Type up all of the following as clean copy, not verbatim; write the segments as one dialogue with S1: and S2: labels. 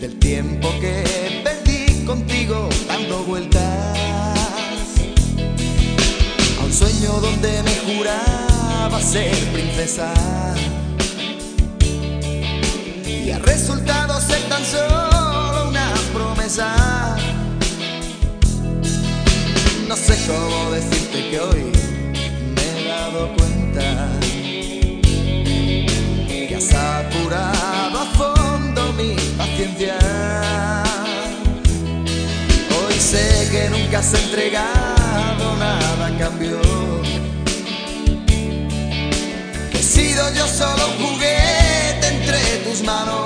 S1: del tiempo que perdí contigo dando vueltas a un sueño donde me juraba ser princesa y ha resultado ser tan solo una promesa. No sé cómo decirte que hoy me he dado cuenta que has apurado a fondo mi paciencia. Hoy sé que nunca has entregado nada a cambio, que he sido yo solo un juguete entre tus manos.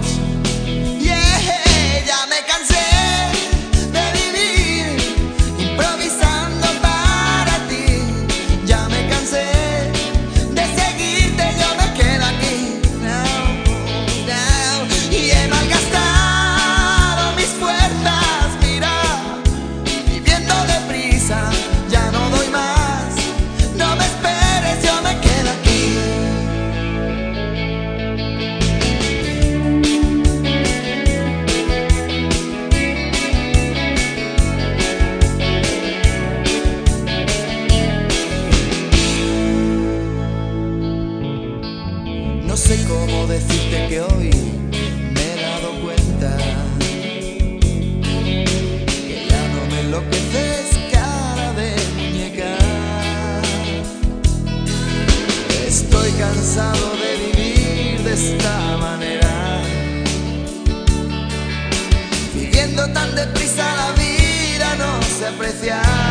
S1: Ya me cansé de vivir improvisando para ti. Ya me cansé de seguirte, yo me quedo aquí. Y he malgastado mis fuerzas, mira, viviendo deprisa. Ya no doy más, no me esperes, yo me quedo aquí. No sé cómo decirte que hoy me he dado cuenta que ya no me enloqueces, cara de muñeca. Estoy cansado de vivir de esta manera, viviendo tan deprisa la vida no se aprecia.